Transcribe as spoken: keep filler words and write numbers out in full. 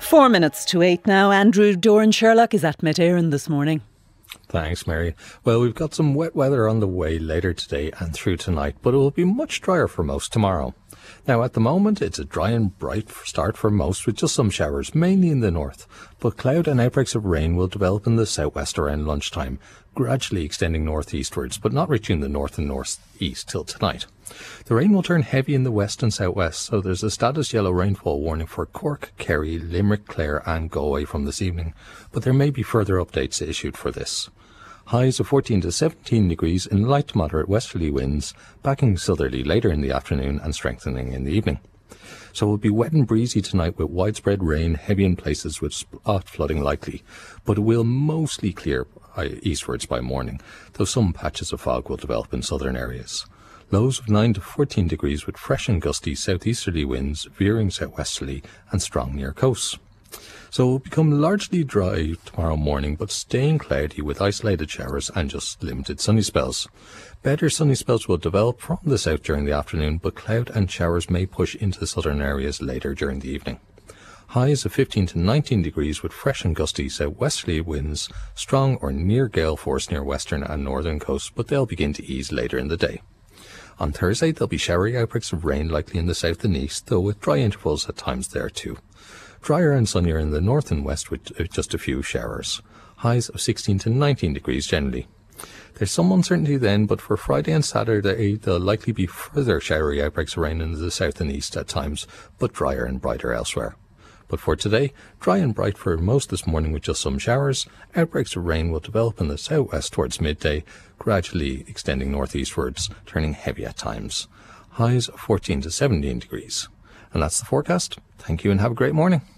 Four minutes to eight now. Andrew Doran Sherlock is at Met Éireann this morning. Thanks, Mary. Well, we've got some wet weather on the way later today and through tonight, but it will be much drier for most tomorrow. Now, at the moment, it's a dry and bright start for most, with just some showers, mainly in the north. But cloud and outbreaks of rain will develop in the southwest around lunchtime, gradually extending northeastwards, but not reaching the north and northeast till tonight. The rain will turn heavy in the west and southwest, so there's a status yellow rainfall warning for Cork, Kerry, Limerick, Clare and Galway from this evening, but there may be further updates issued for this. Highs of fourteen to seventeen degrees in light to moderate westerly winds, backing southerly later in the afternoon and strengthening in the evening. So it will be wet and breezy tonight with widespread rain, heavy in places with spot flooding likely, but it will mostly clear eastwards by morning, though some patches of fog will develop in southern areas. Lows of nine to fourteen degrees with fresh and gusty southeasterly winds, veering southwesterly and strong near coasts. So it will become largely dry tomorrow morning, but staying cloudy with isolated showers and just limited sunny spells. Better sunny spells will develop from the south during the afternoon, but cloud and showers may push into the southern areas later during the evening. Highs of fifteen to nineteen degrees with fresh and gusty southwesterly winds, strong or near gale force near western and northern coasts, but they'll begin to ease later in the day. On Thursday, there'll be showery outbreaks of rain likely in the south and east, though with dry intervals at times there too. Drier and sunnier in the north and west with just a few showers. Highs of sixteen to nineteen degrees generally. There's some uncertainty then, but for Friday and Saturday there'll likely be further showery outbreaks of rain in the south and east at times, but drier and brighter elsewhere. But for today, dry and bright for most this morning with just some showers. Outbreaks of rain will develop in the southwest towards midday, gradually extending northeastwards, turning heavy at times. Highs of fourteen to seventeen degrees. And that's the forecast. Thank you and have a great morning.